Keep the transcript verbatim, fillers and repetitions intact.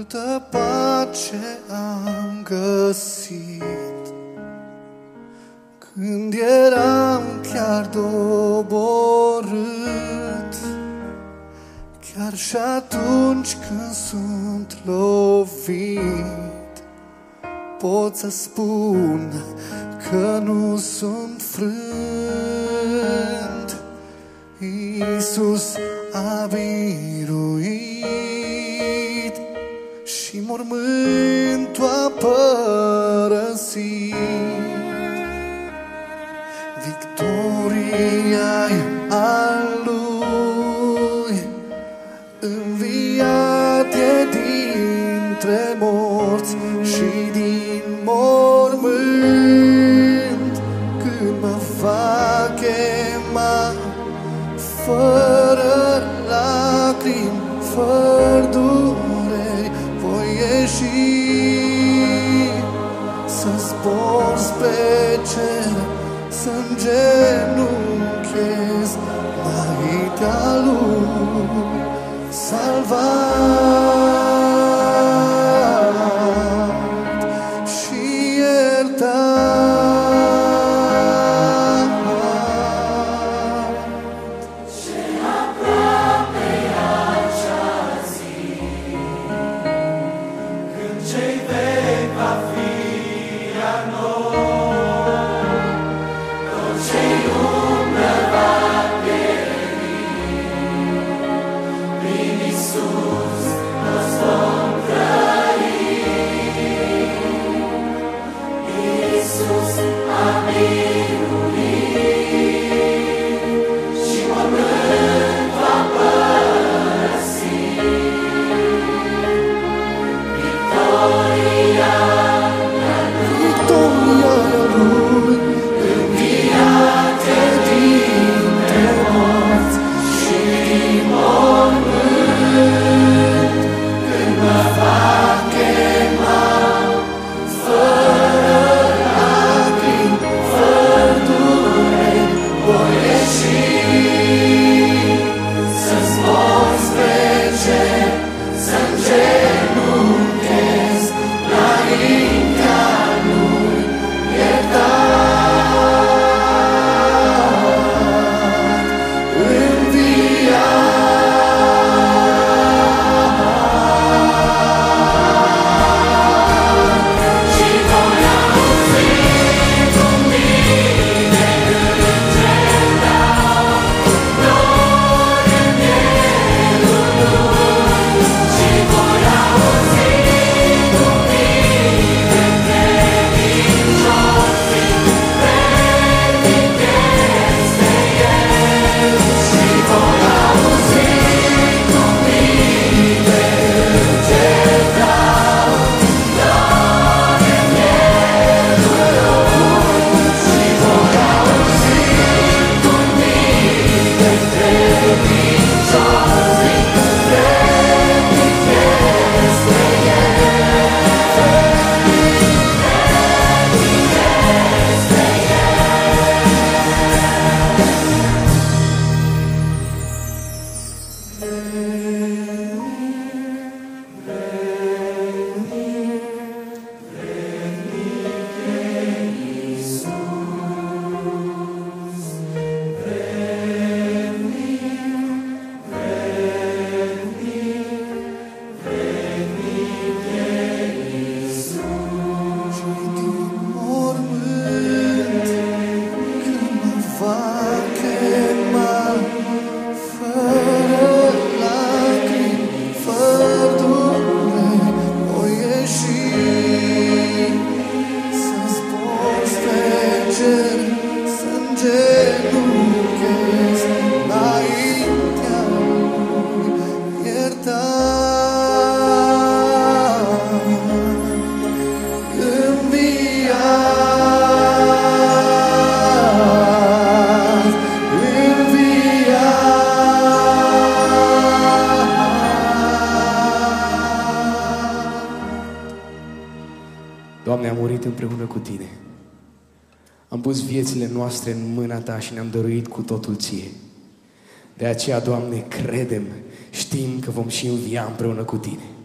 Multă pace am găsit când eram chiar doborât, chiar și atunci când sunt lovit, pot să spun că nu sunt frânt. Iisus a biruit și mormântul a părăsit. Victoria e a Lui, înviat e dintre morți și din mormânt. Când mă va chema fără lacrimi, fără dureri, voi ieși să zbor spre cer, să îngenunchez înaintea Lui salvat și iertat. Ce aproape e acea zi când cei vechi va fi a noi, tot ce-i umblă va pieri, prin Iisus toți vom trăi. Iisus a biruit și mormânt va părăsi. Victoria Victoria Lui, înviat e dintre morți și din mormânt. Când mă va chema fără lacrimi, fără dureri, voi ieși să zbor spre cer, să îngenunchez înaintea Lui iertat, înviat. Și voi auzi cu mine îngeri laud, lor în mielul Lui. Și voi auzi cu mine credincioși, vrednic este El. Și voi auzi cu mine îngeri laud, lor în mielul Lui. Și voi auzi cu mine credincioși, vrednic este Doamne, am murit împreună cu Tine. Am pus viețile noastre în mâna Ta și ne-am dăruit cu totul Ție. De aceea, Doamne, credem, știm că vom și învia împreună cu Tine.